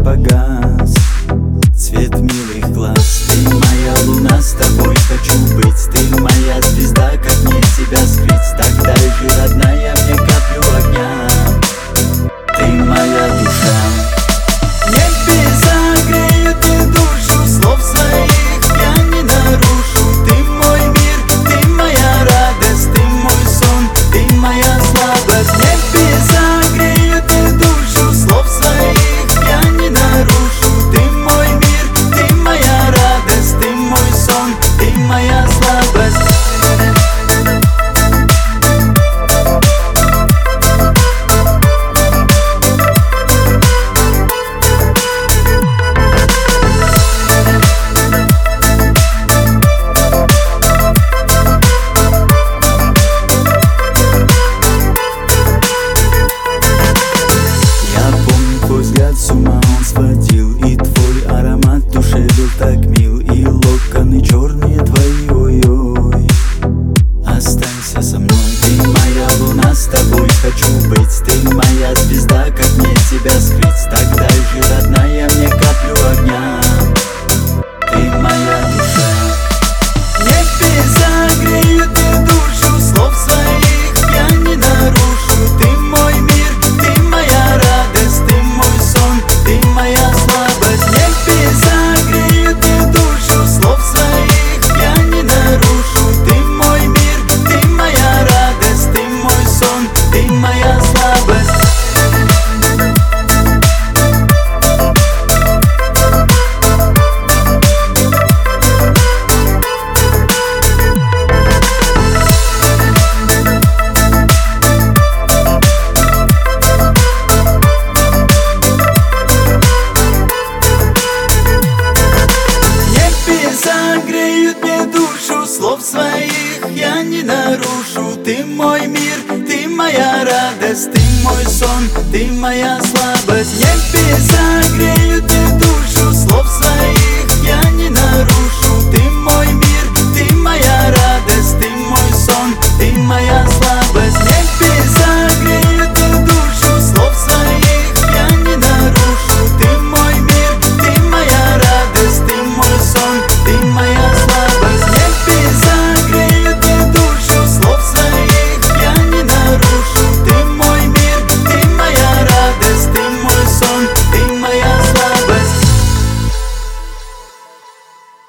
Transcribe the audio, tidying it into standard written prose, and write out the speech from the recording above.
погас цвет милых глаз. Ты моя луна, с тобой хочу быть. Ты моя звезда, как мне тебя скрыть? Так дай же, родная, мне каплю огня. Ты моя душа. Небеса греют мне душу, слов своих я не нарушу. Ты мой мир, ты моя радость, ты мой сон, ты моя слабость. Небеса греют мне душу, слов своих я не нарушу. Ты мой мир, ты моя радость, ты мой сон, ты моя слабость. Взгляд с ума он сводил, и твой аромат в душе был так мил, и локоны черные твои, ой-ой. Останься со мной, ты моя луна, с тобой хочу быть. Ты моя звезда, как мне тебя скрыть? Так дай же, родная, мне каплю огня. Ты моя душа. Небеса греют мне душу, слов своих я не нарушу. Ты мой мир, ты моя радость, ты мой сон, ты моя слабость. Небеса греют мне душу, слов своих я не нарушу. Ты мой мир, ты моя радость, ты мой сон, ты моя слабость. Греют мне душу, слов своих я не нарушу. Ты мой мир, ты моя радость, ты мой сон, ты моя слабость. Небеса